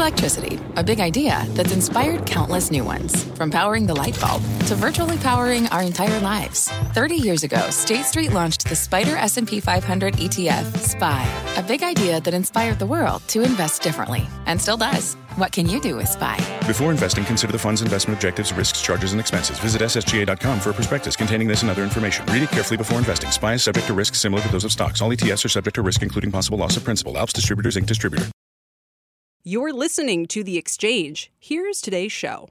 Electricity, a big idea that's inspired countless new ones. From powering the light bulb to virtually powering our entire lives. 30 years ago, State Street launched the SPDR S&P 500 ETF, SPY. A big idea that inspired the world to invest differently. And still does. What can you do with SPY? Before investing, consider the fund's investment objectives, risks, charges, and expenses. Visit ssga.com for a prospectus containing this and other information. Read it carefully before investing. SPY is subject to risks similar to those of stocks. All ETFs are subject to risk, including possible loss of principal. Alps Distributors, Inc. Distributor. You're listening to The Exchange. Here's today's show.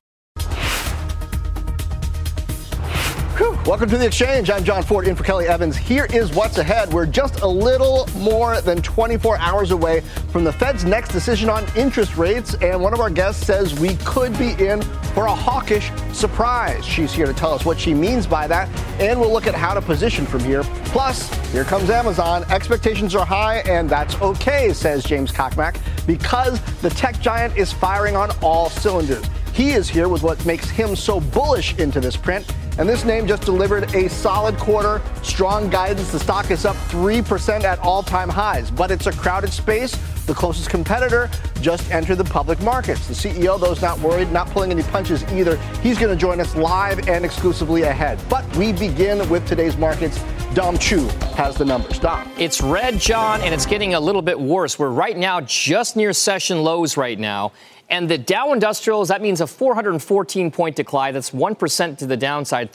Welcome to The Exchange. I'm John Ford in for Kelly Evans. Here is what's ahead. We're just a little more than 24 hours away from the Fed's next decision on interest rates, and one of our guests says we could be in for a hawkish surprise. She's here to tell us what she means by that, and we'll look at how to position from here. Plus, here comes Amazon. Expectations are high, and that's okay, says James Cockmack, because the tech giant is firing on all cylinders. He is here with what makes him so bullish into this print. And this name just delivered a solid quarter, strong guidance. The stock is up 3% at all-time highs, but it's a crowded space. The closest competitor just entered the public markets. The CEO, though, is not worried, not pulling any punches either. He's going to join us live and exclusively ahead. But we begin with today's markets. Dom Chu has the numbers. Dom. It's red, John, and it's getting a little bit worse. We're right now just near session lows right now. And the Dow Industrials, that means a 414-point decline. That's 1% to the downside,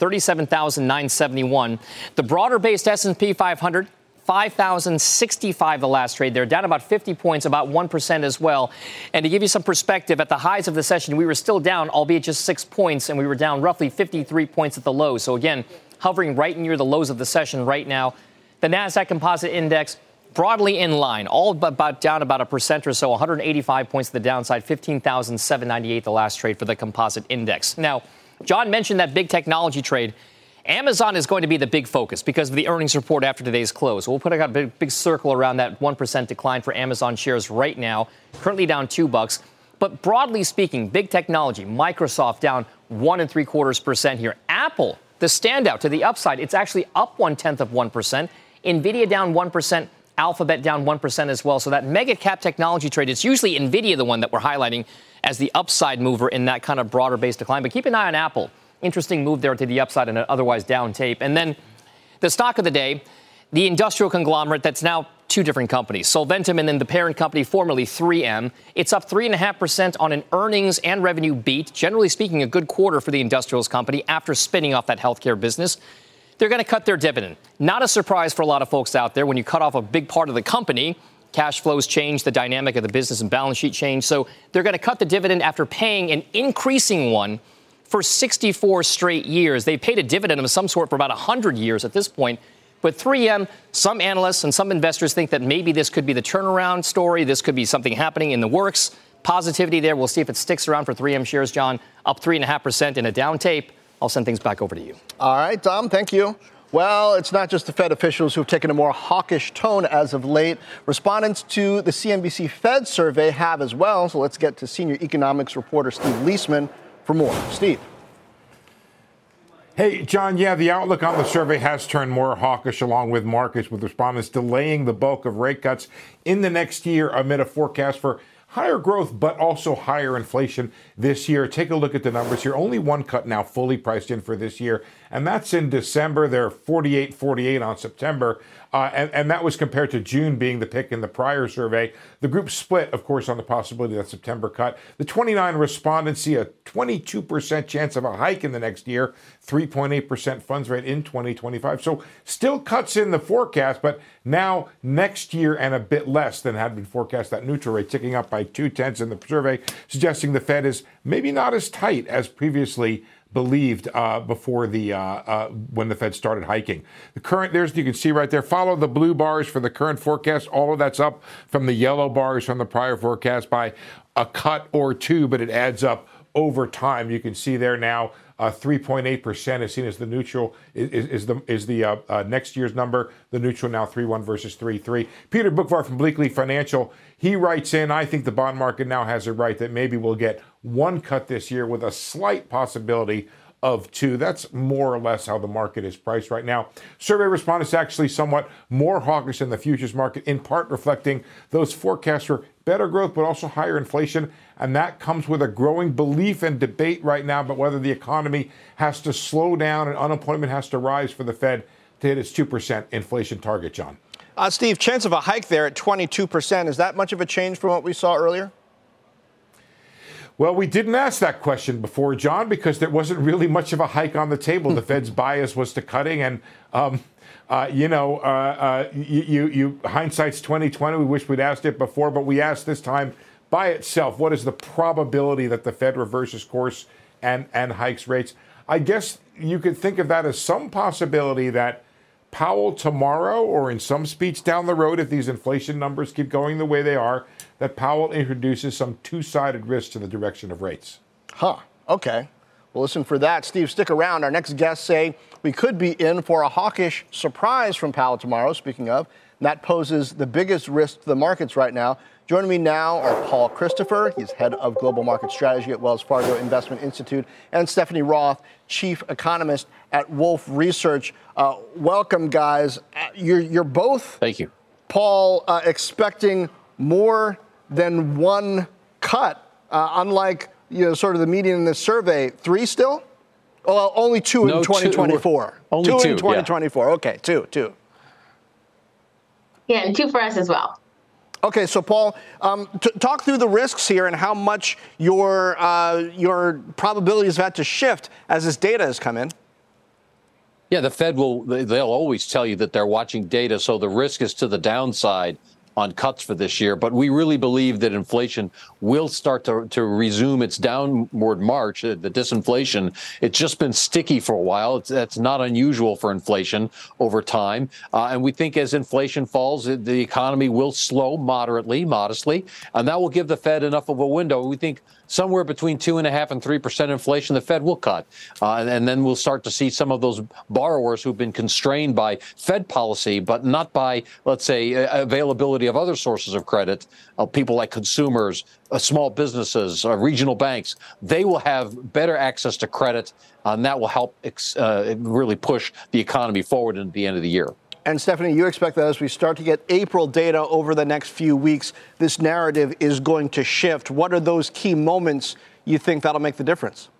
37,971. The broader-based S&P 500, 5,065 the last trade. They're down about 50 points, about 1% as well. And to give you some perspective, at the highs of the session, we were still down, albeit just 6 points, and we were down roughly 53 points at the low. So, again, hovering right near the lows of the session right now. The NASDAQ Composite Index, broadly in line, all but about down about 1% or so, 185 points to the downside, 15,798 the last trade for the composite index. Now, John mentioned that big technology trade. Amazon is going to be the big focus because of the earnings report after today's close. We'll put a big circle around that 1% decline for Amazon shares right now, currently down $2. But broadly speaking, big technology, Microsoft down 1.75% here. Apple, the standout to the upside, it's actually up 0.1%. NVIDIA down 1%. Alphabet down 1% as well. So that mega cap technology trade, it's usually NVIDIA the one that we're highlighting as the upside mover in that kind of broader base decline. But keep an eye on Apple. Interesting move there to the upside and an otherwise down tape. And then the stock of the day, the industrial conglomerate that's now two different companies, Solventum and then the parent company, formerly 3M. It's up 3.5% on an earnings and revenue beat. Generally speaking, a good quarter for the industrials company after spinning off that healthcare business. They're going to cut their dividend. Not a surprise for a lot of folks out there when you cut off a big part of the company. Cash flows change, the dynamic of the business and balance sheet change. So they're going to cut the dividend after paying an increasing one for 64 straight years. They paid a dividend of some sort for about 100 years at this point. But 3M, some analysts and some investors think that maybe this could be the turnaround story. This could be something happening in the works. Positivity there. We'll see if it sticks around for 3M shares, John. Up 3.5% in a down tape. I'll send things back over to you. All right, Dom, thank you. Well, it's not just the Fed officials who've taken a more hawkish tone as of late. Respondents to the CNBC Fed survey have as well. So let's get to senior economics reporter Steve Leisman for more. Steve. Hey, John, the outlook on the survey has turned more hawkish along with markets, with respondents delaying the bulk of rate cuts in the next year amid a forecast for higher growth, but also higher inflation this year. Take a look at the numbers here. Only one cut now fully priced in for this year, and that's in December. They're 48 on September, and that was compared to June being the pick in the prior survey. The group split, of course, on the possibility of that September cut. The 29 respondents see a 22% chance of a hike in the next year, 3.8% funds rate in 2025. So still cuts in the forecast, but now next year and a bit less than had been forecast. That neutral rate ticking up by 0.2 in the survey, suggesting the Fed is maybe not as tight as previously believed before the when the Fed started hiking. The current, you can see right there, follow the blue bars for the current forecast. All of that's up from the yellow bars from the prior forecast by a cut or two, but it adds up over time. You can see there now 3.8% is seen as the neutral, is the next year's number. The neutral now 3.1 versus 3.3. Peter Bookvar from Bleakley Financial, he writes in, I think the bond market now has it right that maybe we'll get one cut this year with a slight possibility of 2. That's more or less how the market is priced right now. Survey respondents actually somewhat more hawkish in the futures market, in part reflecting those forecasts for better growth, but also higher inflation. And that comes with a growing belief and debate right now about whether the economy has to slow down and unemployment has to rise for the Fed to hit its 2% inflation target, John. Steve, chance of a hike there at 22%. Is that much of a change from what we saw earlier? Well, we didn't ask that question before, John, because there wasn't really much of a hike on the table. The Fed's bias was to cutting, and hindsight's 20/20. We wish we'd asked it before, but we asked this time by itself. What is the probability that the Fed reverses course and hikes rates? I guess you could think of that as some possibility that Powell tomorrow, or in some speech down the road, if these inflation numbers keep going the way they are, that Powell introduces some two-sided risk to the direction of rates. Okay. Well, listen for that. Steve, stick around. Our next guests say we could be in for a hawkish surprise from Powell tomorrow, speaking of. And that poses the biggest risk to the markets right now. Joining me now are Paul Christopher. He's head of global market strategy at Wells Fargo Investment Institute, and Stephanie Roth, chief economist at Wolfe Research. Welcome, guys. You're both, thank you, Paul, expecting more than one cut, unlike sort of the median in this survey. 3 still? Well, only 2 in 2024. Only 2 in 2024. Yeah. Okay, 2. Yeah, and 2 for us as well. Okay, so Paul, talk through the risks here and how much your probabilities have had to shift as this data has come in. Yeah, the Fed they'll always tell you that they're watching data, so the risk is to the downside on cuts for this year. But we really believe that inflation will start to resume its downward march, the disinflation. It's just been sticky for a while. That's not unusual for inflation over time. And we think as inflation falls, the economy will slow modestly, and that will give the Fed enough of a window. We think somewhere between 2.5% and 3% inflation, the Fed will cut. And then we'll start to see some of those borrowers who've been constrained by Fed policy, but not by, let's say, availability of other sources of credit, people like consumers, small businesses, regional banks. They will have better access to credit, and that will help really push the economy forward into the end of the year. And Stephanie, you expect that as we start to get April data over the next few weeks, this narrative is going to shift. What are those key moments you think that'll make the difference?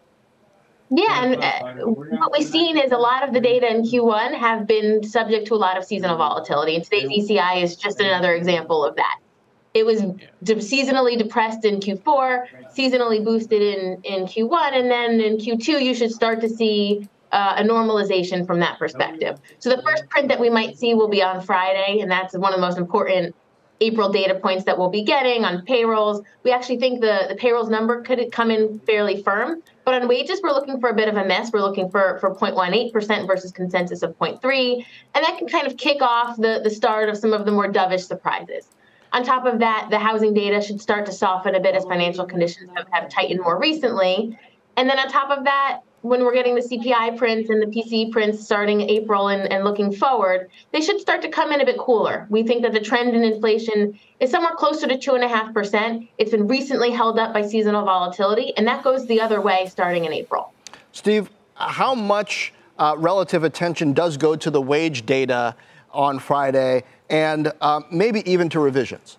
Yeah, and what we've seen is a lot of the data in Q1 have been subject to a lot of seasonal volatility. And today's ECI is just another example of that. It was seasonally depressed in Q4, seasonally boosted in Q1, and then in Q2 you should start to see a normalization from that perspective. So the first print that we might see will be on Friday, and that's one of the most important April data points that we'll be getting on payrolls. We actually think the payrolls number could come in fairly firm, but on wages, we're looking for a bit of a mess. We're looking for 0.18% versus consensus of 0.3%, and that can kind of kick off the start of some of the more dovish surprises. On top of that, the housing data should start to soften a bit as financial conditions have tightened more recently. And then on top of that, when we're getting the CPI prints and the PCE prints starting April and looking forward, they should start to come in a bit cooler. We think that the trend in inflation is somewhere closer to 2.5%. It's been recently held up by seasonal volatility, and that goes the other way starting in April. Steve, how much relative attention does go to the wage data on Friday and maybe even to revisions?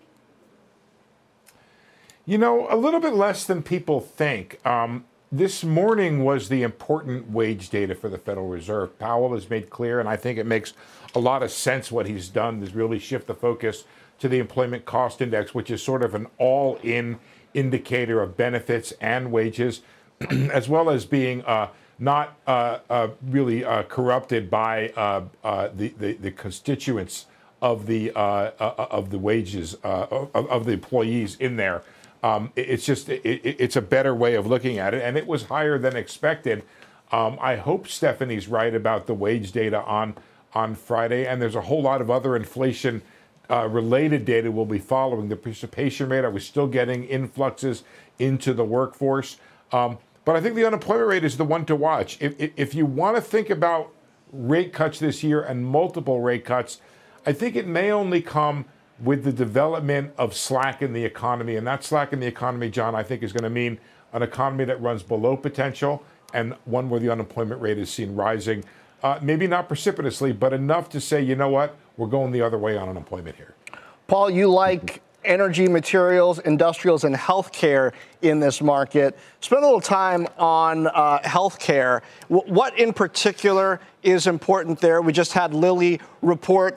A little bit less than people think. This morning was the important wage data for the Federal Reserve. Powell has made clear, and I think it makes a lot of sense what he's done, is really shift the focus to the employment cost index, which is sort of an all-in indicator of benefits and wages, as well as being not really corrupted by the constituents of the wages of the employees in there. It's a better way of looking at it, and it was higher than expected. I hope Stephanie's right about the wage data on Friday, and there's a whole lot of other inflation related data we'll be following. The participation rate, are we still getting influxes into the workforce? But I think the unemployment rate is the one to watch. If you want to think about rate cuts this year and multiple rate cuts, I think it may only come with the development of slack in the economy. And that slack in the economy, John, I think is going to mean an economy that runs below potential and one where the unemployment rate is seen rising. Maybe not precipitously, but enough to say, you know what, we're going the other way on unemployment here. Paul, you like energy, materials, industrials, and healthcare in this market. Spend a little time on healthcare. What in particular is important there? We just had Lilly report.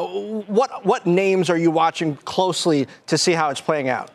What names are you watching closely to see how it's playing out?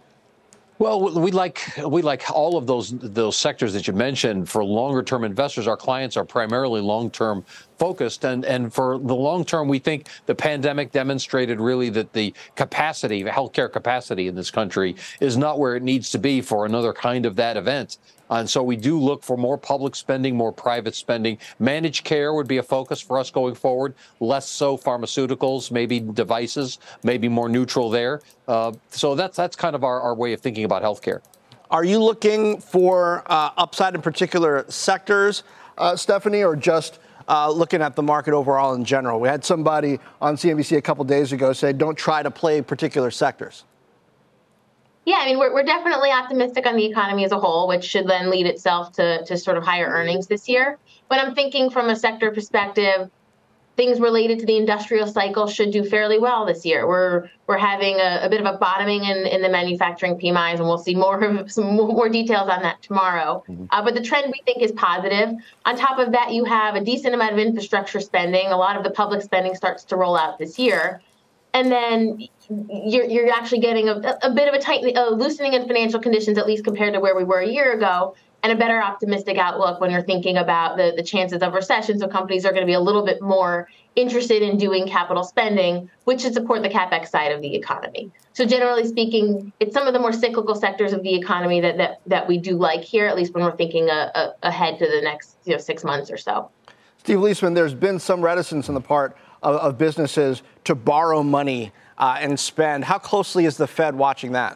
Well, we like all of those sectors that you mentioned. For longer term investors, our clients are primarily long term focused, and for the long term, we think the pandemic demonstrated really that the capacity, healthcare capacity in this country, is not where it needs to be for another kind of that event. And so we do look for more public spending, more private spending. Managed care would be a focus for us going forward, less so pharmaceuticals, maybe devices, maybe more neutral there. So that's kind of our way of thinking about healthcare. Are you looking for upside in particular sectors, Stephanie, or just looking at the market overall in general? We had somebody on CNBC a couple days ago say, don't try to play particular sectors. Yeah, I mean, we're definitely optimistic on the economy as a whole, which should then lead itself to sort of higher earnings this year. But I'm thinking from a sector perspective, things related to the industrial cycle should do fairly well this year. We're having a bit of a bottoming in the manufacturing PMIs, and we'll see some more details on that tomorrow. But the trend we think is positive. On top of that, you have a decent amount of infrastructure spending. A lot of the public spending starts to roll out this year. And then you're actually getting a bit of a loosening in financial conditions, at least compared to where we were a year ago, and a better optimistic outlook when you're thinking about the chances of recession. So companies are going to be a little bit more interested in doing capital spending, which should support the CapEx side of the economy. So generally speaking, it's some of the more cyclical sectors of the economy that we do like here, at least when we're thinking ahead to the next 6 months or so. Steve Liesman, there's been some reticence on the part of businesses to borrow money and spend. How closely is the Fed watching that?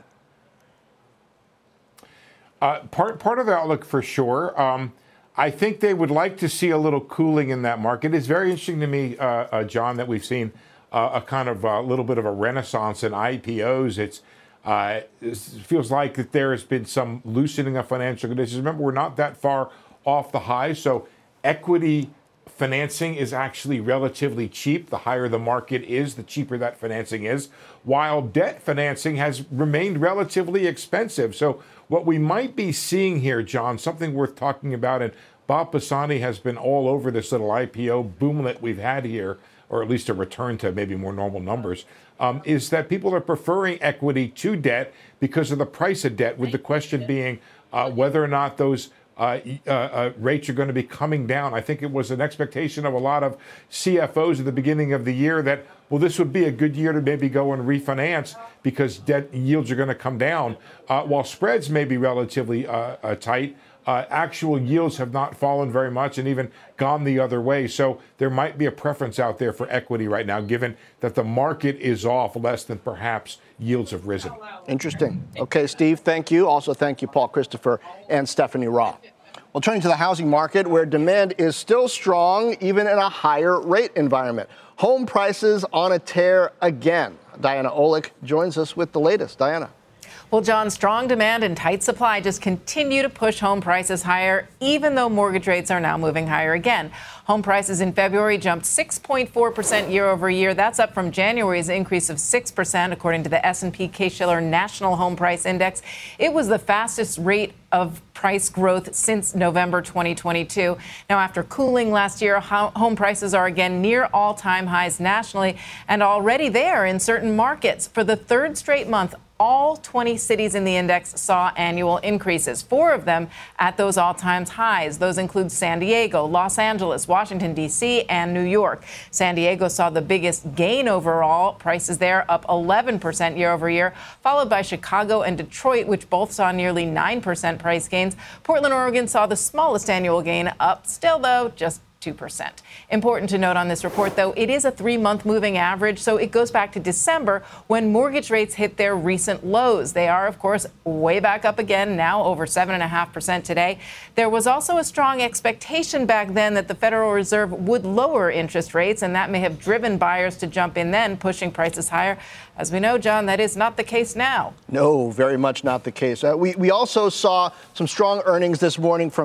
Part of the outlook for sure. I think they would like to see a little cooling in that market. It's very interesting to me, John, that we've seen a kind of a little bit of a renaissance in IPOs. It feels like that there has been some loosening of financial conditions. Remember, we're not that far off the high, so equity financing is actually relatively cheap. The higher the market is, the cheaper that financing is, while debt financing has remained relatively expensive. So what we might be seeing here, John, something worth talking about, and Bob Pisani has been all over this little IPO boomlet we've had here, or at least a return to maybe more normal numbers, is that people are preferring equity to debt because of the price of debt, with the question being whether or not those rates are going to be coming down. I think it was an expectation of a lot of CFOs at the beginning of the year that, well, this would be a good year to maybe go and refinance because debt yields are going to come down. While spreads may be relatively tight, actual yields have not fallen very much and even gone the other way. So there might be a preference out there for equity right now, given that the market is off less than perhaps yields have risen. Interesting. Okay, Steve, thank you. Also, thank you, Paul Christopher and Stephanie Raw. Well, turning to the housing market, where demand is still strong, even in a higher rate environment. Home prices on a tear again. Diana Olick joins us with the latest. Diana. Well, John, strong demand and tight supply just continue to push home prices higher, even though mortgage rates are now moving higher again. Home prices in February jumped 6.4% year over year. That's up from January's increase of 6%, according to the S&P Case-Shiller National Home Price Index. It was the fastest rate of price growth since November 2022. Now, after cooling last year, home prices are again near all-time highs nationally and already there in certain markets. For the third straight month, all 20 cities in the index saw annual increases, 4 of them at those all-time highs. Those include San Diego, Los Angeles, Washington, D.C., and New York. San Diego saw the biggest gain overall, prices there up 11% year over year, followed by Chicago and Detroit, which both saw nearly 9% price gains. Portland, Oregon saw the smallest annual gain, up still, though, just 2%. Important to note on this report, though, it is a 3-month moving average, so it goes back to December when mortgage rates hit their recent lows. They are, of course, way back up again, now over 7.5% today. There was also a strong expectation back then that the Federal Reserve would lower interest rates, and that may have driven buyers to jump in then, pushing prices higher. As we know, John, that is not the case now. No, very much not the case. We also saw some strong earnings this morning from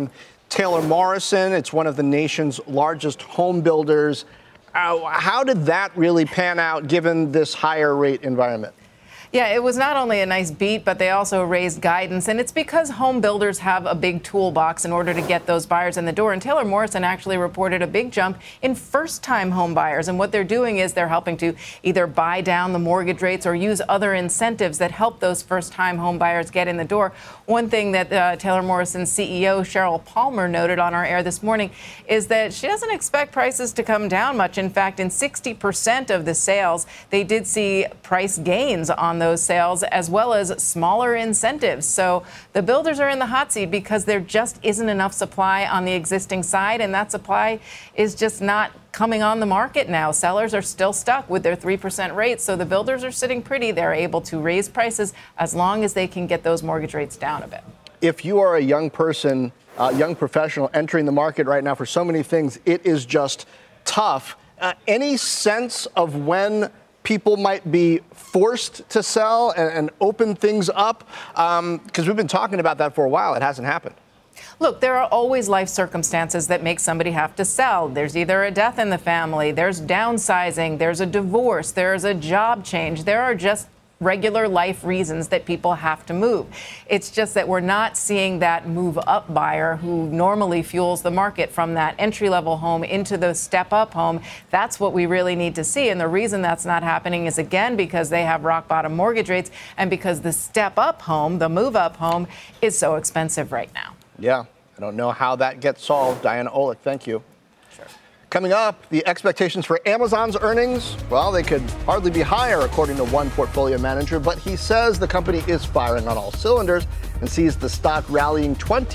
Taylor Morrison. It's one of the nation's largest home builders. How did that really pan out given this higher rate environment? Yeah, it was not only a nice beat, but they also raised guidance. And it's because home builders have a big toolbox in order to get those buyers in the door. And Taylor Morrison actually reported a big jump in first-time home buyers. And what they're doing is they're helping to either buy down the mortgage rates or use other incentives that help those first-time home buyers get in the door. One thing that Taylor Morrison's CEO, Sheryl Palmer, noted on our air this morning is that she doesn't expect prices to come down much. In fact, in 60% of the sales, they did see price gains on those sales, as well as smaller incentives. So the builders are in the hot seat because there just isn't enough supply on the existing side, and that supply is just not coming on the market now. Sellers are still stuck with their 3% rates, so the builders are sitting pretty. They're able to raise prices as long as they can get those mortgage rates down a bit. If you are a young person, young professional entering the market right now for so many things, it is just tough. Any sense of when people might be forced to sell and open things up? Because we've been talking about that for a while. It hasn't happened. Look, there are always life circumstances that make somebody have to sell. There's either a death in the family, there's downsizing, there's a divorce, there's a job change. There are just regular life reasons that people have to move. It's just that we're not seeing that move up buyer who normally fuels the market from that entry-level home into the step-up home. That's what we really need to see. And the reason that's not happening is, again, because they have rock-bottom mortgage rates and because the step-up home, the move-up home, is so expensive right now. Yeah, I don't know how that gets solved. Diana Olick, thank you. Coming up, the expectations for Amazon's earnings, well, they could hardly be higher, according to one portfolio manager, but he says the company is firing on all cylinders and sees the stock rallying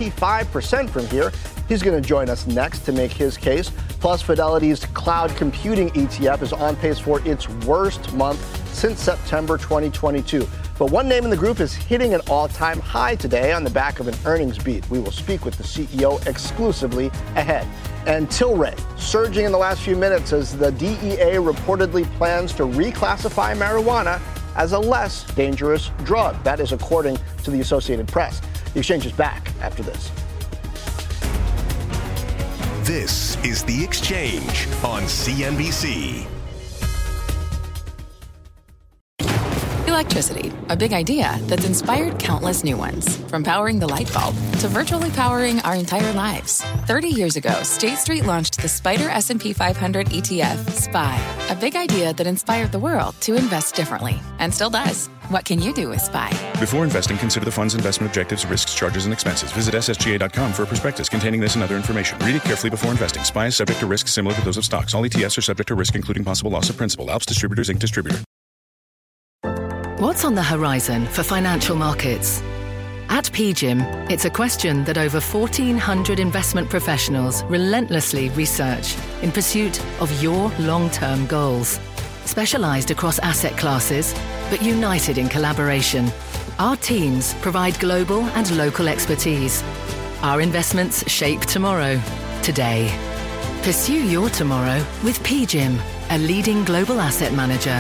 25% from here. He's going to join us next to make his case. Plus, Fidelity's cloud computing ETF is on pace for its worst month since September 2022. But one name in the group is hitting an all-time high today on the back of an earnings beat. We will speak with the CEO exclusively ahead. And Tilray surging in the last few minutes as the DEA reportedly plans to reclassify marijuana as a less dangerous drug. That is according to the Associated Press. The Exchange is back after this. This is The Exchange on CNBC. Electricity, a big idea that's inspired countless new ones. From powering the light bulb to virtually powering our entire lives. 30 years ago, State Street launched the SPDR S&P 500 ETF, SPY. A big idea that inspired the world to invest differently. And still does. What can you do with SPY? Before investing, consider the fund's investment objectives, risks, charges, and expenses. Visit ssga.com for a prospectus containing this and other information. Read it carefully before investing. SPY is subject to risks similar to those of stocks. All ETFs are subject to risk, including possible loss of principal. Alps Distributors, Inc. Distributor. What's on the horizon for financial markets? At PGIM, it's a question that over 1,400 investment professionals relentlessly research in pursuit of your long-term goals. Specialized across asset classes, but united in collaboration, our teams provide global and local expertise. Our investments shape tomorrow, today. Pursue your tomorrow with PGIM, a leading global asset manager.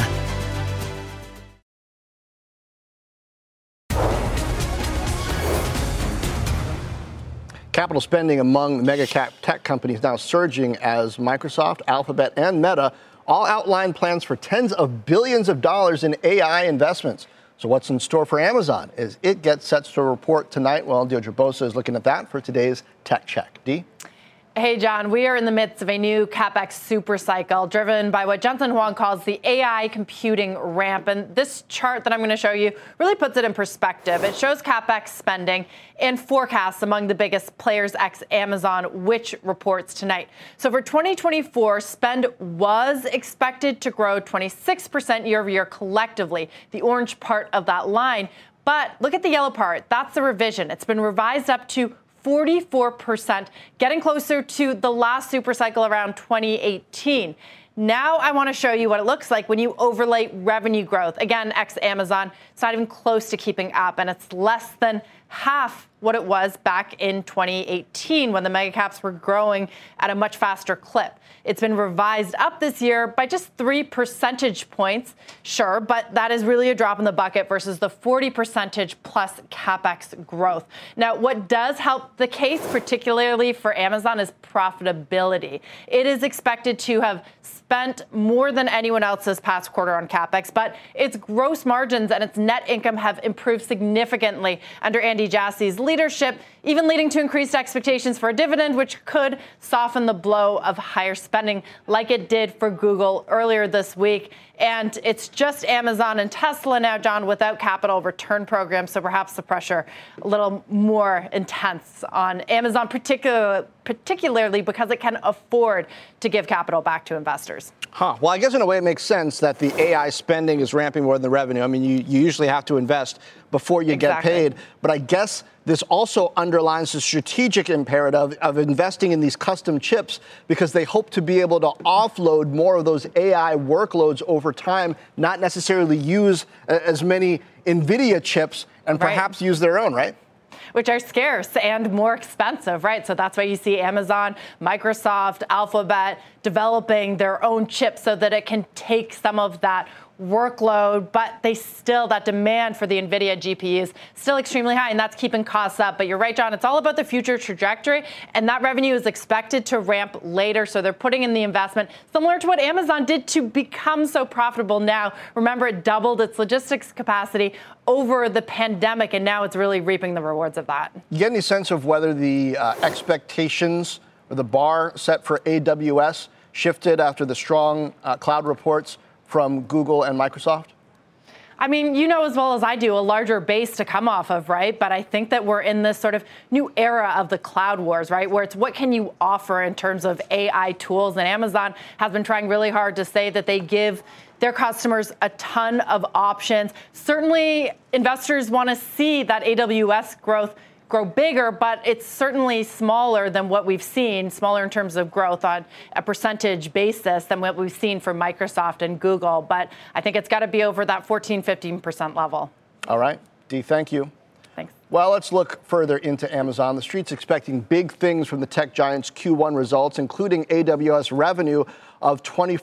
Capital spending among mega-cap tech companies now surging as Microsoft, Alphabet, and Meta all outline plans for tens of billions of dollars in AI investments. So what's in store for Amazon as it gets set to report tonight? Well, Deirdre Bosa is looking at that for today's Tech Check. Dee? Hey, John, we are in the midst of a new CapEx super cycle driven by what Jensen Huang calls the AI computing ramp. And this chart that I'm going to show you really puts it in perspective. It shows CapEx spending and forecasts among the biggest players ex Amazon, which reports tonight. So for 2024, spend was expected to grow 26% year over year collectively, the orange part of that line. But look at the yellow part. That's the revision. It's been revised up to 44%, getting closer to the last super cycle around 2018. Now I want to show you what it looks like when you overlay revenue growth. Again, ex Amazon, it's not even close to keeping up, and it's less than half what it was back in 2018 when the mega caps were growing at a much faster clip. It's been revised up this year by just 3 percentage points, sure, but that is really a drop in the bucket versus the 40% plus CapEx growth. Now, what does help the case, particularly for Amazon, is profitability. It is expected to have spent more than anyone else this past quarter on CapEx, but its gross margins and its net income have improved significantly under Andy Jassy's leadership, even leading to increased expectations for a dividend, which could soften the blow of higher spending like it did for Google earlier this week. And it's just Amazon and Tesla now, John, without capital return programs. So perhaps the pressure a little more intense on Amazon, particularly because it can afford to give capital back to investors. Well, I guess in a way it makes sense that the AI spending is ramping more than the revenue. I mean, you usually have to invest before you get paid. But I guess this also underlines the strategic imperative of investing in these custom chips because they hope to be able to offload more of those AI workloads over time, not necessarily use as many NVIDIA chips and perhaps use their own, right? Which are scarce and more expensive, right? So that's why you see Amazon, Microsoft, Alphabet developing their own chips so that it can take some of that workload, but that demand for the NVIDIA GPUs still extremely high, and that's keeping costs up. But you're right, John, it's all about the future trajectory, and that revenue is expected to ramp later, so they're putting in the investment, similar to what Amazon did to become so profitable now. Remember, it doubled its logistics capacity over the pandemic, and now it's really reaping the rewards of that. You get any sense of whether the expectations or the bar set for AWS shifted after the strong cloud reports from Google and Microsoft? I mean, you know as well as I do, a larger base to come off of, right? But I think that we're in this sort of new era of the cloud wars, right? Where it's what can you offer in terms of AI tools? And Amazon has been trying really hard to say that they give their customers a ton of options. Certainly, investors want to see that AWS growth grow bigger, but it's certainly smaller than what we've seen, smaller in terms of growth on a percentage basis than what we've seen from Microsoft and Google. But I think it's got to be over that 14-15% level. All right. Dee, thank you. Thanks. Well, let's look further into Amazon. The Street's expecting big things from the tech giant's Q1 results, including AWS revenue of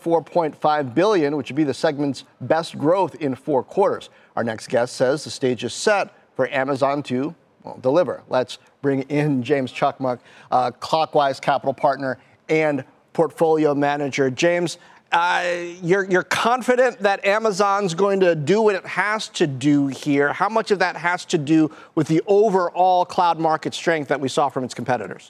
$24.5 billion, which would be the segment's best growth in 4 quarters. Our next guest says the stage is set for Amazon to deliver. Let's bring in James Chakmak, Clockwise Capital Partner and Portfolio Manager. James, you're confident that Amazon's going to do what it has to do here. How much of that has to do with the overall cloud market strength that we saw from its competitors?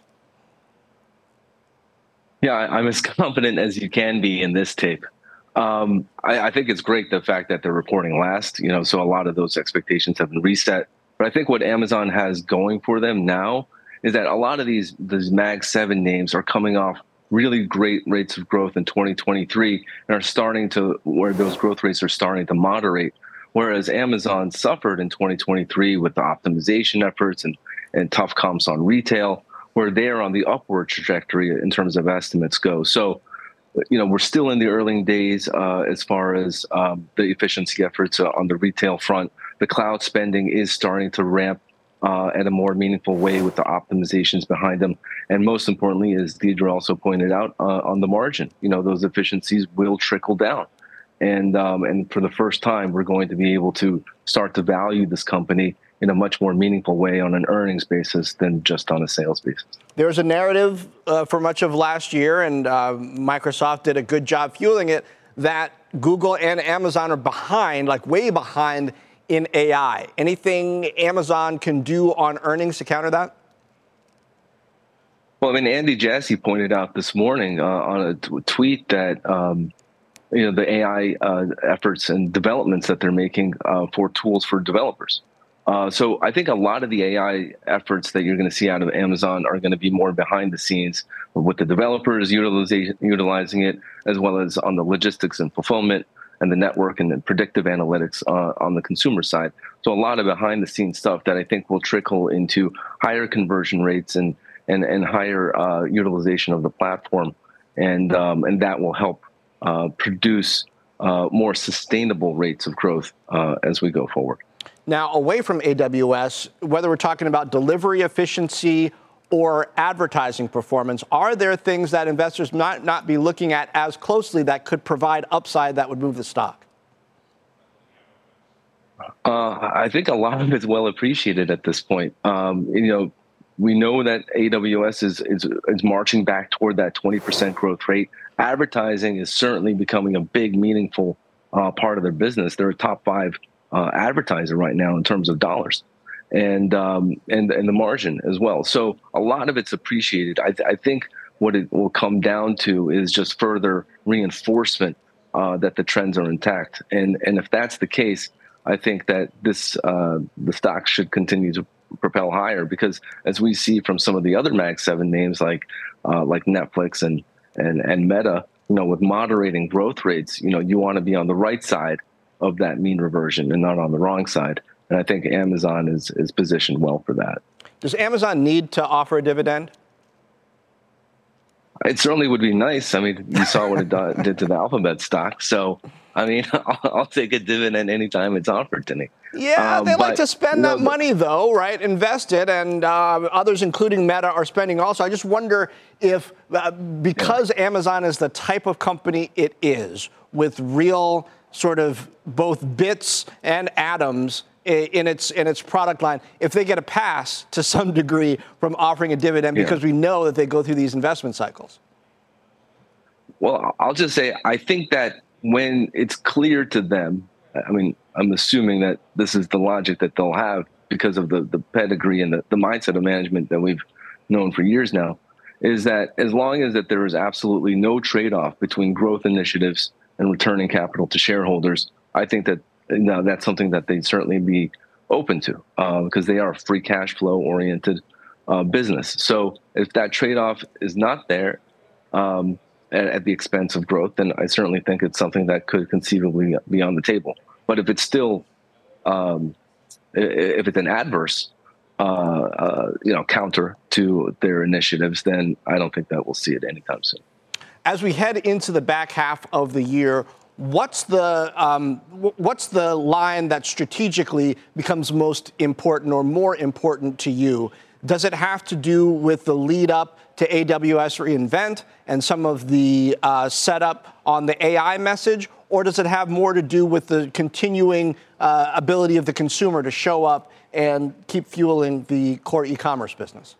Yeah, I'm as confident as you can be in this tape. I think it's great the fact that they're reporting last, so a lot of those expectations have been reset. But I think what Amazon has going for them now is that a lot of these Mag 7 names are coming off really great rates of growth in 2023 and are starting to, where those growth rates are starting to moderate. Whereas Amazon suffered in 2023 with the optimization efforts and tough comps on retail, where they're on the upward trajectory in terms of estimates go. So, we're still in the early days as far as the efficiency efforts on the retail front. The cloud spending is starting to ramp at a more meaningful way with the optimizations behind them. And most importantly, as Deidre also pointed out, on the margin, those efficiencies will trickle down. And for the first time, we're going to be able to start to value this company in a much more meaningful way on an earnings basis than just on a sales basis. There was a narrative for much of last year, and Microsoft did a good job fueling it, that Google and Amazon are behind, like way behind in AI. Anything Amazon can do on earnings to counter that? Well, Andy Jassy pointed out this morning on a tweet that the AI efforts and developments that they're making for tools for developers. So I think a lot of the AI efforts that you're going to see out of Amazon are going to be more behind the scenes with the developers utilizing it, as well as on the logistics and fulfillment and the network and the predictive analytics on the consumer side. So a lot of behind the scenes stuff that I think will trickle into higher conversion rates and higher utilization of the platform. And that will help produce more sustainable rates of growth as we go forward. Now, away from AWS, whether we're talking about delivery efficiency or advertising performance, are there things that investors might not be looking at as closely that could provide upside that would move the stock? I think a lot of it's well appreciated at this point. We know that AWS is marching back toward that 20% growth rate. Advertising is certainly becoming a big, meaningful part of their business. They're a top 5 advertiser right now in terms of dollars, and the margin as well. So a lot of it's appreciated. I think what it will come down to is just further reinforcement that the trends are intact. And if that's the case, I think that the stock should continue to propel higher, because as we see from some of the other Mag 7 names like Netflix and Meta, with moderating growth rates, you want to be on the right side of that mean reversion and not on the wrong side. And I think Amazon is positioned well for that. Does Amazon need to offer a dividend? It certainly would be nice. I mean, you saw what it did to the Alphabet stock. So, I mean, I'll take a dividend anytime it's offered to me. Yeah, they like to spend that money, though, right? Invest it. And others, including Meta, are spending also. I just wonder if, because Amazon is the type of company it is, with real sort of both bits and atoms in its product line, if they get a pass to some degree from offering a dividend, because we know that they go through these investment cycles. Well, I'll just say, I think that when it's clear to them, I mean, I'm assuming that this is the logic that they'll have because of the pedigree and the mindset of management that we've known for years now, is that as long as that there is absolutely no trade-off between growth initiatives and returning capital to shareholders, I think that that's something that they'd certainly be open to, because they are a free cash flow oriented business. So if that trade-off is not there at the expense of growth, then I certainly think it's something that could conceivably be on the table. But if it's still, if it's an adverse, counter to their initiatives, then I don't think that we'll see it anytime soon. As we head into the back half of the year, what's the line that strategically becomes most important or more important to you? Does it have to do with the lead up to AWS reInvent and some of the setup on the AI message, or does it have more to do with the continuing ability of the consumer to show up and keep fueling the core e-commerce business?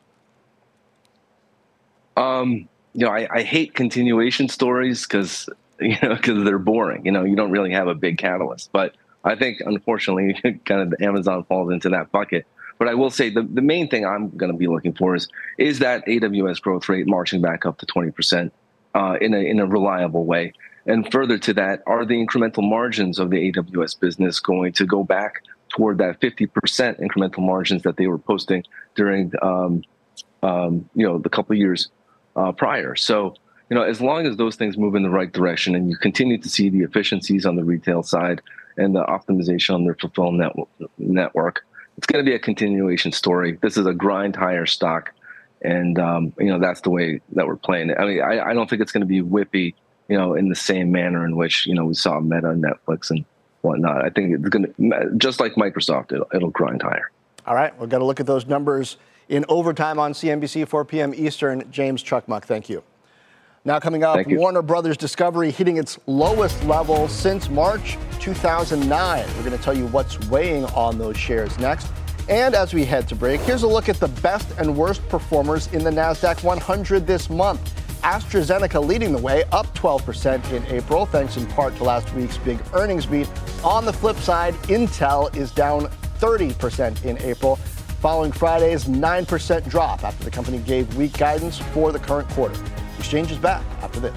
I hate continuation stories because they're boring. You don't really have a big catalyst. But I think, unfortunately, kind of Amazon falls into that bucket. But I will say the main thing I'm going to be looking for is that AWS growth rate marching back up to 20% in a reliable way. And further to that, are the incremental margins of the AWS business going to go back toward that 50% incremental margins that they were posting during the couple of years prior? So, as long as those things move in the right direction and you continue to see the efficiencies on the retail side and the optimization on their fulfillment network, it's going to be a continuation story. This is a grind higher stock, and that's the way that we're playing it. I mean, I don't think it's going to be whippy, in the same manner in which we saw Meta, Netflix, and whatnot. I think it's going to, just like Microsoft, it'll grind higher. All right, we've got to look at those numbers in overtime on CNBC, 4 p.m. Eastern. James Chukmuk, thank you. Now coming up, Warner Brothers Discovery hitting its lowest level since March 2009. We're going to tell you what's weighing on those shares next. And as we head to break, here's a look at the best and worst performers in the NASDAQ 100 this month. AstraZeneca leading the way, up 12% in April, thanks in part to last week's big earnings beat. On the flip side, Intel is down 30% in April, following Friday's 9% drop after the company gave weak guidance for the current quarter. Exchange is back after this.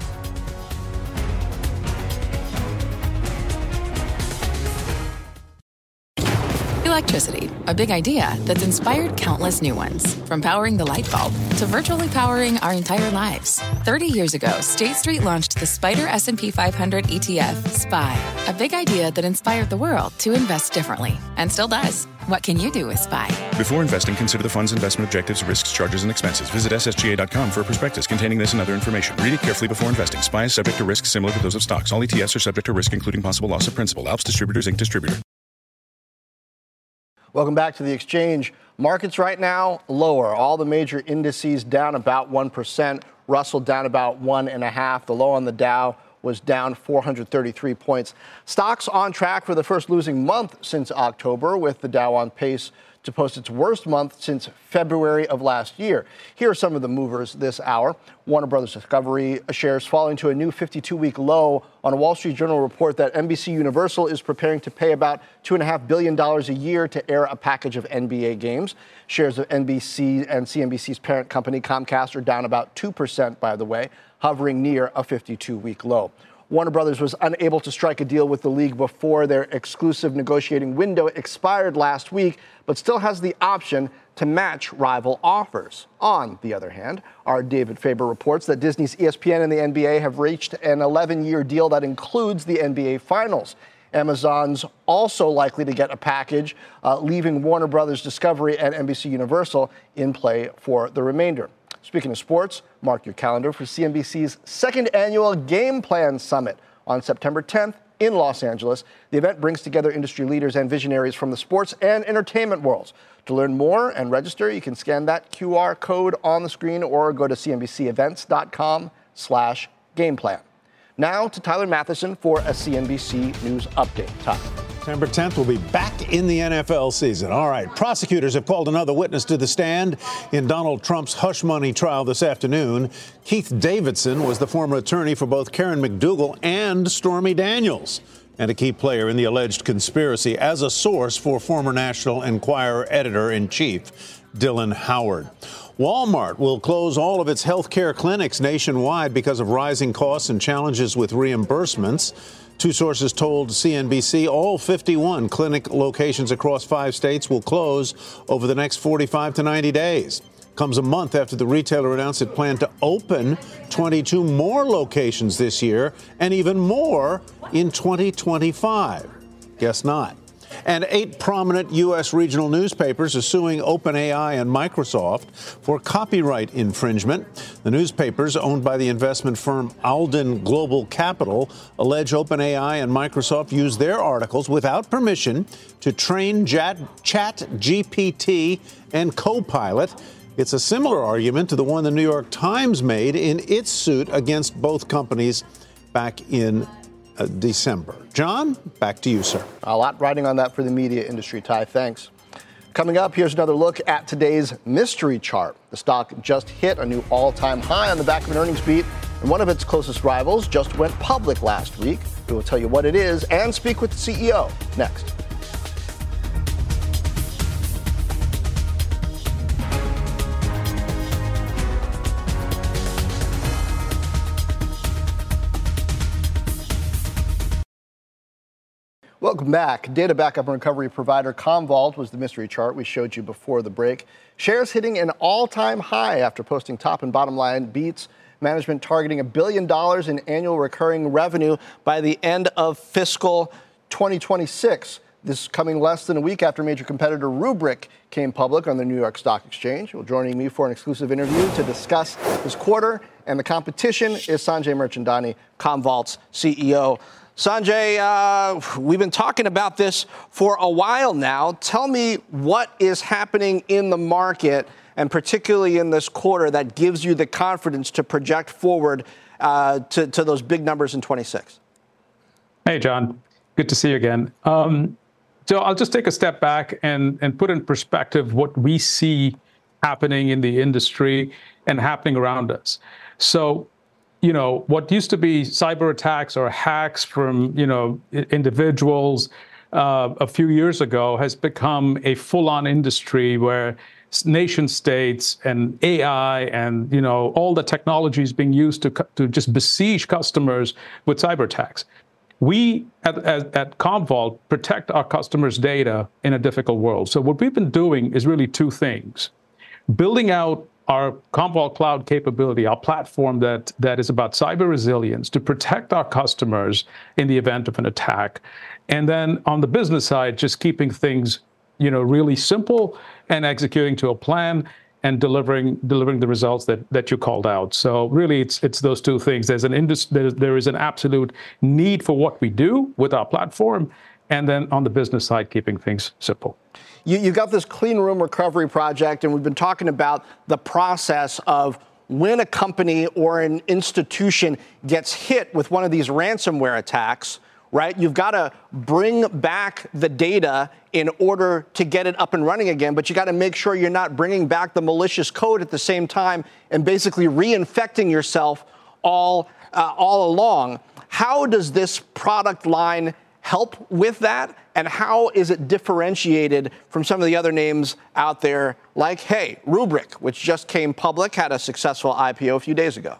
Electricity, a big idea that's inspired countless new ones. From powering the light bulb to virtually powering our entire lives. 30 years ago, State Street launched the SPDR S&P 500 ETF, SPY. A big idea that inspired the world to invest differently. And still does. What can you do with SPY? Before investing, consider the fund's investment objectives, risks, charges, and expenses. Visit ssga.com for a prospectus containing this and other information. Read it carefully before investing. SPY is subject to risks similar to those of stocks. All ETFs are subject to risk, including possible loss of principal. ALPS Distributors, Inc. Distributor. Welcome back to the Exchange. Markets right now lower. All the major indices down about 1%. Russell down about 1.5%. The low on the Dow was down 433 points. Stocks on track for the first losing month since October, with the Dow on pace to post its worst month since February of last year. Here are some of the movers this hour. Warner Brothers Discovery shares falling to a new 52-week low on a Wall Street Journal report that NBC Universal is preparing to pay about $2.5 billion a year to air a package of NBA games. Shares of NBC and CNBC's parent company, Comcast, are down about 2%, by the way, hovering near a 52-week low. Warner Brothers was unable to strike a deal with the league before their exclusive negotiating window expired last week, but still has the option to match rival offers. On the other hand, our David Faber reports that Disney's ESPN and the NBA have reached an 11-year deal that includes the NBA Finals. Amazon's also likely to get a package, leaving Warner Brothers Discovery and NBC Universal in play for the remainder. Speaking of sports, mark your calendar for CNBC's second annual Game Plan Summit on September 10th in Los Angeles. The event brings together industry leaders and visionaries from the sports and entertainment worlds. To learn more and register, you can scan that QR code on the screen or go to cnbcevents.com/gameplan. Now to Tyler Matheson for a CNBC News update. Tyler. September 10th, we'll be back in the NFL season. All right, prosecutors have called another witness to the stand in Donald Trump's hush money trial this afternoon. Keith Davidson was the former attorney for both Karen McDougal and Stormy Daniels, and a key player in the alleged conspiracy as a source for former National Enquirer editor-in-chief Dylan Howard. Walmart will close all of its health care clinics nationwide because of rising costs and challenges with reimbursements. Two sources told CNBC all 51 clinic locations across 5 states will close over the next 45 to 90 days. Comes a month after the retailer announced it planned to open 22 more locations this year and even more in 2025. Guess not. And 8 prominent U.S. regional newspapers are suing OpenAI and Microsoft for copyright infringement. The newspapers, owned by the investment firm Alden Global Capital, allege OpenAI and Microsoft used their articles without permission to train ChatGPT and Copilot. It's a similar argument to the one the New York Times made in its suit against both companies back in December. John, back to you, sir. A lot riding on that for the media industry, Ty. Thanks. Coming up, here's another look at today's mystery chart. The stock just hit a new all-time high on the back of an earnings beat, and one of its closest rivals just went public last week. We will tell you what it is and speak with the CEO next. Welcome back. Data backup and recovery provider Commvault was the mystery chart we showed you before the break. Shares hitting an all-time high after posting top and bottom line beats. Management targeting $1 billion in annual recurring revenue by the end of fiscal 2026. This coming less than a week after major competitor Rubrik came public on the New York Stock Exchange. Well, joining me for an exclusive interview to discuss this quarter and the competition is Sanjay Mirchandani, Commvault's CEO. Sanjay, we've been talking about this for a while now. Tell me what is happening in the market, and particularly in this quarter, that gives you the confidence to project forward to those big numbers in 26. Hey, John. Good to see you again. So I'll just take a step back and put in perspective what we see happening in the industry and happening around us. So, you know, what used to be cyber attacks or hacks from, individuals a few years ago has become a full-on industry where nation states and AI and, all the technology is being used to just besiege customers with cyber attacks. We at Commvault protect our customers' data in a difficult world. So what we've been doing is really 2 things. Building out our Commvault Cloud capability, our platform that is about cyber resilience to protect our customers in the event of an attack. And then on the business side, just keeping things, really simple and executing to a plan and delivering the results that you called out. So really, it's those 2 things. There is an absolute need for what we do with our platform, and then on the business side, keeping things simple. You got this clean room recovery project, and we've been talking about the process of when a company or an institution gets hit with one of these ransomware attacks, right? You've got to bring back the data in order to get it up and running again, but you got to make sure you're not bringing back the malicious code at the same time and basically reinfecting yourself all along. How does this product line help with that? And how is it differentiated from some of the other names out there like, hey, Rubrik, which just came public, had a successful IPO a few days ago?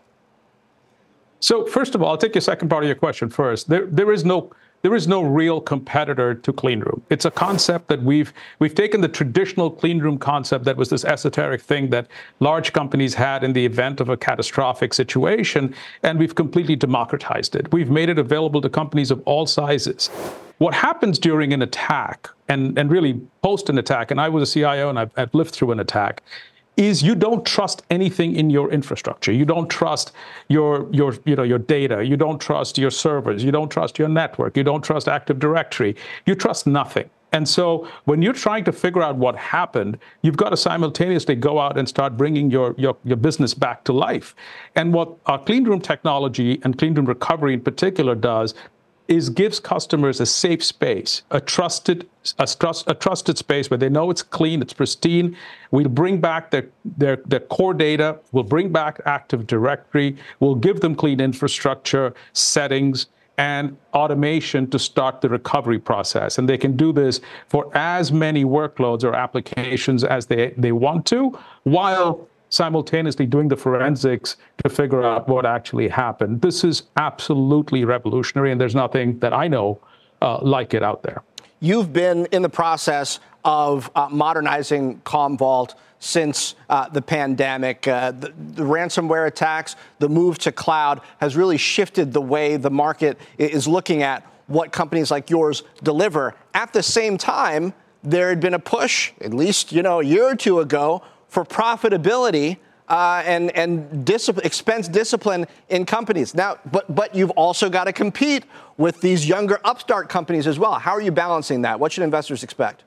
So first of all, I'll take your second part of your question first. There is no real competitor to Cleanroom. It's a concept that we've taken the traditional Cleanroom concept that was this esoteric thing that large companies had in the event of a catastrophic situation, and we've completely democratized it. We've made it available to companies of all sizes. What happens during an attack and really post an attack, and I was a CIO and I've lived through an attack, is you don't trust anything in your infrastructure. You don't trust your data. You don't trust your servers. You don't trust your network. You don't trust Active Directory. You trust nothing. And so when you're trying to figure out what happened, you've got to simultaneously go out and start bringing your business back to life. And what our Cleanroom technology and Cleanroom Recovery in particular does is gives customers a safe space, a trusted space where they know it's clean, it's pristine. We'll bring back their core data. We'll bring back Active Directory. We'll give them clean infrastructure, settings, and automation to start the recovery process. And they can do this for as many workloads or applications as they want to, while simultaneously doing the forensics to figure out what actually happened. This is absolutely revolutionary, and there's nothing that I know like it out there. You've been in the process of modernizing Commvault since the pandemic. The ransomware attacks, the move to cloud has really shifted the way the market is looking at what companies like yours deliver. At the same time, there had been a push, at least a year or two ago, for profitability and expense discipline in companies. Now, but you've also got to compete with these younger upstart companies as well. How are you balancing that? What should investors expect?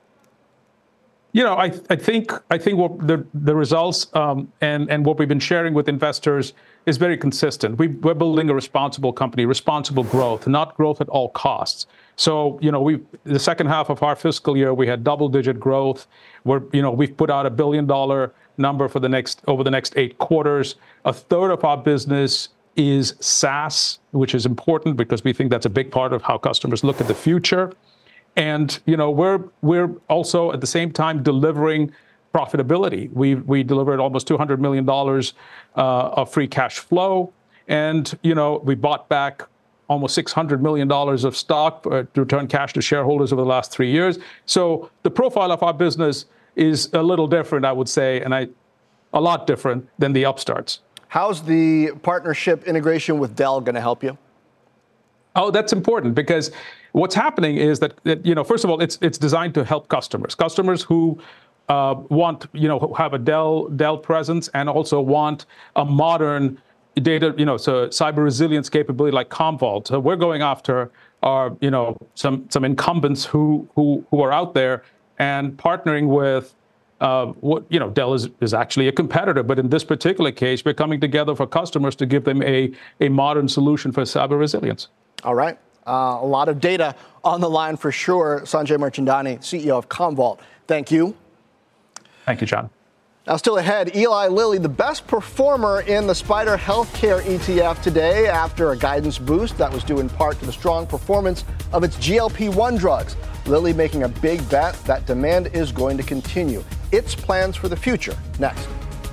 I think what the results and what we've been sharing with investors is very consistent. We're building a responsible company, responsible growth, not growth at all costs. So, the second half of our fiscal year, we had double-digit growth. We've put out $1 billion number for over the next 8 quarters. A third of our business is SaaS, which is important because we think that's a big part of how customers look at the future. And we're also at the same time delivering profitability. We delivered almost $200 million of free cash flow, and we bought back almost $600 million of stock to return cash to shareholders over the last 3 years. So the profile of our business is a little different, I would say, and a lot different than the upstarts. How's the partnership integration with Dell going to help you? Oh, that's important because what's happening is that first of all, it's designed to help customers who want, who have a Dell presence and also want a modern data, so cyber resilience capability like Commvault. So we're going after our, some incumbents who are out there and partnering with Dell is actually a competitor, but in this particular case, we're coming together for customers to give them a modern solution for cyber resilience. All right. A lot of data on the line for sure. Sanjay Mirchandani, CEO of Commvault. Thank you. Thank you, John. Now, still ahead, Eli Lilly, the best performer in the Spider Healthcare ETF today after a guidance boost that was due in part to the strong performance of its GLP-1 drugs. Lilly making a big bet that demand is going to continue. Its plans for the future, next.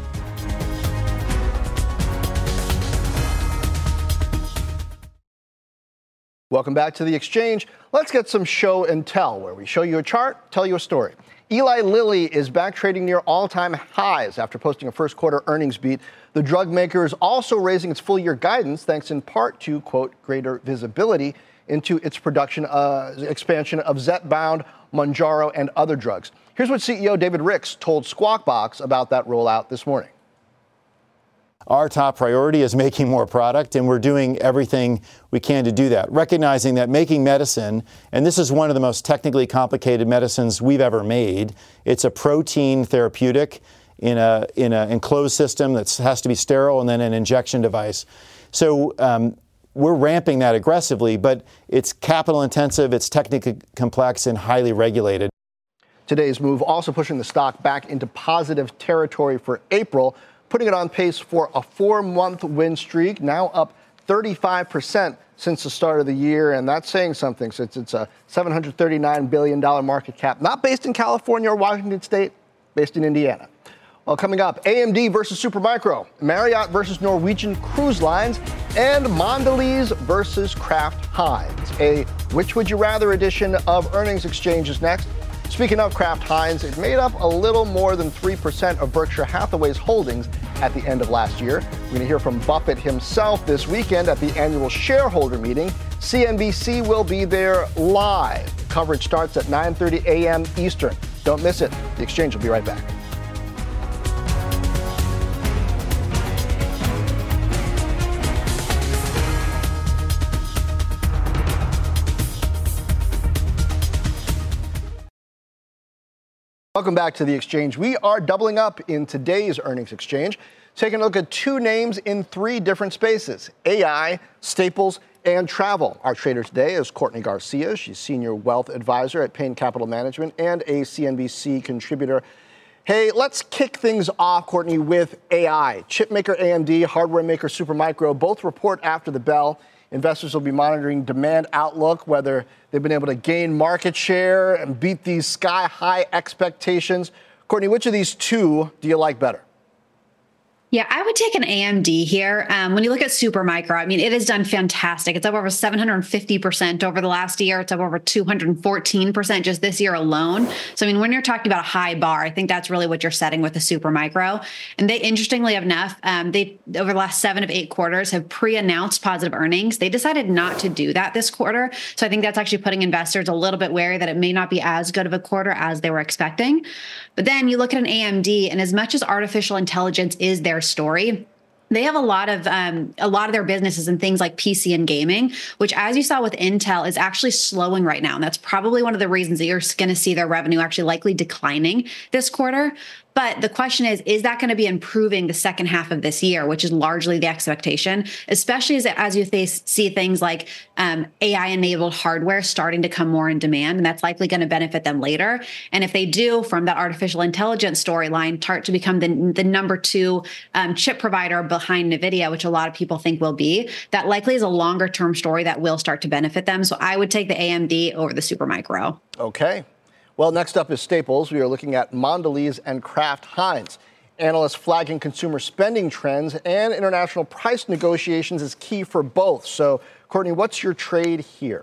Welcome back to The Exchange. Let's get some show and tell, where we show you a chart, tell you a story. Eli Lilly is back trading near all-time highs after posting a first quarter earnings beat. The drug maker is also raising its full year guidance thanks in part to, quote, greater visibility into its production expansion of Zepbound, Mounjaro, and other drugs. Here's what CEO David Ricks told Squawk Box about that rollout this morning. Our top priority is making more product, and we're doing everything we can to do that, recognizing that making medicine, and this is one of the most technically complicated medicines we've ever made, it's a protein therapeutic in an enclosed system that has to be sterile and then an injection device. So we're ramping that aggressively, but it's capital intensive, it's technically complex, and highly regulated. Today's move also pushing the stock back into positive territory for April, putting it on pace for a 4-month win streak, now up 35% since the start of the year. And that's saying something, since it's a $739 billion market cap, not based in California or Washington State, based in Indiana. Well, coming up, AMD versus Supermicro, Marriott versus Norwegian Cruise Lines, and Mondelez versus Kraft Heinz. A which would you rather edition of Earnings Exchange is next. Speaking of Kraft Heinz, it made up a little more than 3% of Berkshire Hathaway's holdings at the end of last year. We're going to hear from Buffett himself this weekend at the annual shareholder meeting. CNBC will be there live. Coverage starts at 9:30 a.m. Eastern. Don't miss it. The Exchange will be right back. Welcome back to The Exchange. We are doubling up in today's Earnings Exchange, taking a look at two names in three different spaces: AI, staples, and travel. Our trader today is Courtney Garcia. She's Senior Wealth Advisor at Payne Capital Management and a CNBC contributor. Hey, let's kick things off, Courtney, with AI. Chip maker AMD, hardware maker Supermicro both report after the bell. Investors will be monitoring demand outlook, whether they've been able to gain market share and beat these sky-high expectations. Courtney, which of these two do you like better? Yeah, I would take an AMD here. When you look at Supermicro, I mean, it has done fantastic. It's up over 750% over the last year. It's up over 214% just this year alone. So, I mean, when you're talking about a high bar, I think that's really what you're setting with the Supermicro. And they, interestingly enough, they, over the last 7 of 8 quarters, have pre-announced positive earnings. They decided not to do that this quarter. So I think that's actually putting investors a little bit wary that it may not be as good of a quarter as they were expecting. But then you look at an AMD, and as much as artificial intelligence is their story, they have a lot of their businesses in things like PC and gaming, which, as you saw with Intel, is actually slowing right now. And that's probably one of the reasons that you're going to see their revenue actually likely declining this quarter. But the question is that going to be improving the second half of this year, which is largely the expectation, especially as you see things like AI-enabled hardware starting to come more in demand, and that's likely going to benefit them later. And if they do, from that artificial intelligence storyline, start to become the number 2 chip provider behind NVIDIA, which a lot of people think will be, that likely is a longer-term story that will start to benefit them. So I would take the AMD over the Supermicro. Okay. Well, next up is staples. We are looking at Mondelez and Kraft Heinz. Analysts flagging consumer spending trends and international price negotiations is key for both. So, Courtney, what's your trade here?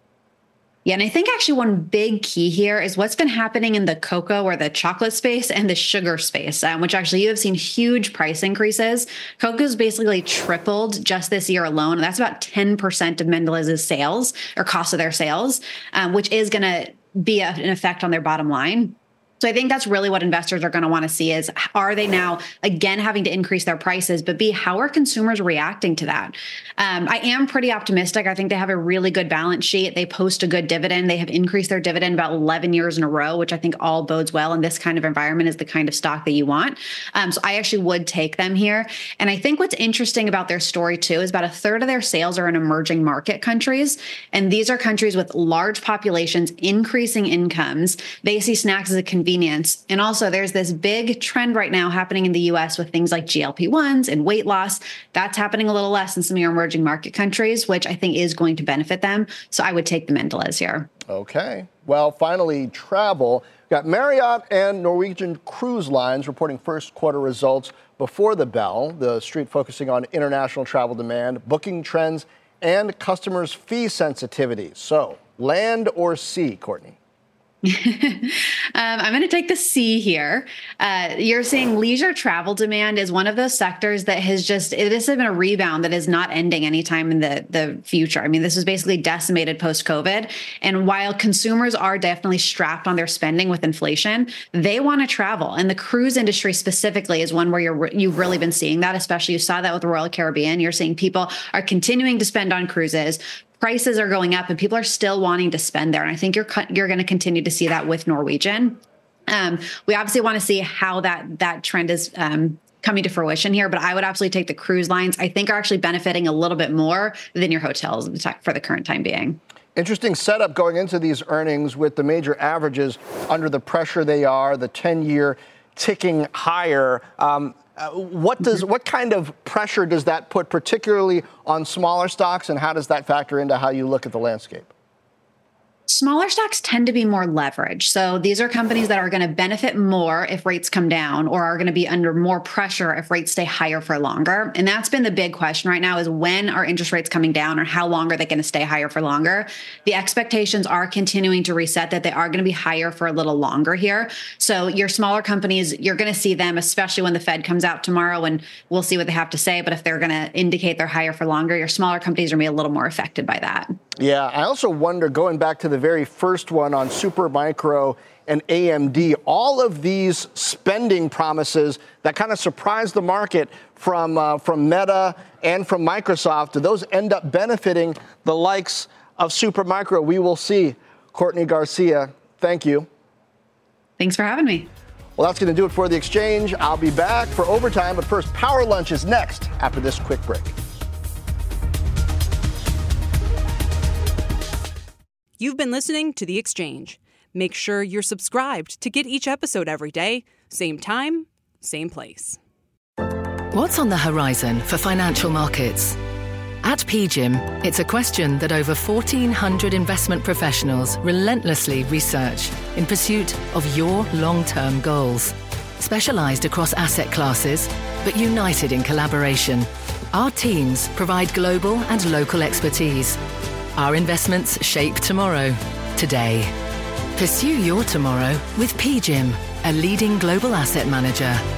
Yeah, and I think actually one big key here is what's been happening in the cocoa or the chocolate space and the sugar space, which actually you have seen huge price increases. Cocoa's basically tripled just this year alone. And that's about 10% of Mondelez's sales or cost of their sales, which is going to be an effect on their bottom line. So I think that's really what investors are going to want to see is, are they now, again, having to increase their prices, but B, how are consumers reacting to that? I am pretty optimistic. I think they have a really good balance sheet. They post a good dividend. They have increased their dividend about 11 years in a row, which I think all bodes well. In this kind of environment is the kind of stock that you want. So I actually would take them here. And I think what's interesting about their story, too, is about a third of their sales are in emerging market countries. And these are countries with large populations, increasing incomes. They see snacks as a convenience. And also there's this big trend right now happening in the US with things like GLP-1s and weight loss. That's happening a little less in some of your emerging market countries, which I think is going to benefit them. So I would take the Mondelez here. Okay. Well, finally, travel. We've got Marriott and Norwegian Cruise Lines reporting first quarter results before the bell. The Street focusing on international travel demand, booking trends, and customers' fee sensitivity. So, land or sea, Courtney? I'm going to take the C here. You're seeing leisure travel demand is one of those sectors that this has been a rebound that is not ending anytime in the future. I mean, this was basically decimated post-COVID. And while consumers are definitely strapped on their spending with inflation, they want to travel. And the cruise industry specifically is one where you've really been seeing that, especially you saw that with the Royal Caribbean. You're seeing people are continuing to spend on cruises. Prices are going up and people are still wanting to spend there. And I think you're going to continue to see that with Norwegian. We obviously want to see how that trend is coming to fruition here, but I would absolutely take the cruise lines. I think are actually benefiting a little bit more than your hotels for the current time being. Interesting setup going into these earnings with the major averages under the pressure they are, the 10-year ticking higher. What kind of pressure does that put particularly on smaller stocks, and how does that factor into how you look at the landscape? Smaller stocks tend to be more leveraged. So these are companies that are going to benefit more if rates come down or are going to be under more pressure if rates stay higher for longer. And that's been the big question right now is when are interest rates coming down or how long are they going to stay higher for longer? The expectations are continuing to reset that they are going to be higher for a little longer here. So your smaller companies, you're going to see them, especially when the Fed comes out tomorrow, and we'll see what they have to say. But if they're going to indicate they're higher for longer, your smaller companies are going to be a little more affected by that. Yeah, I also wonder, going back to the very first one on Supermicro and AMD, all of these spending promises that kind of surprised the market from Meta and from Microsoft, do those end up benefiting the likes of Supermicro? We will see. Courtney Garcia, thank you. Thanks for having me. Well, that's going to do it for The Exchange. I'll be back for overtime, but first, Power Lunch is next after this quick break. You've been listening to The Exchange. Make sure you're subscribed to get each episode every day, same time, same place. What's on the horizon for financial markets? At PGIM, it's a question that over 1,400 investment professionals relentlessly research in pursuit of your long-term goals. Specialized across asset classes, but united in collaboration, our teams provide global and local expertise. Our investments shape tomorrow, today. Pursue your tomorrow with PGIM, a leading global asset manager.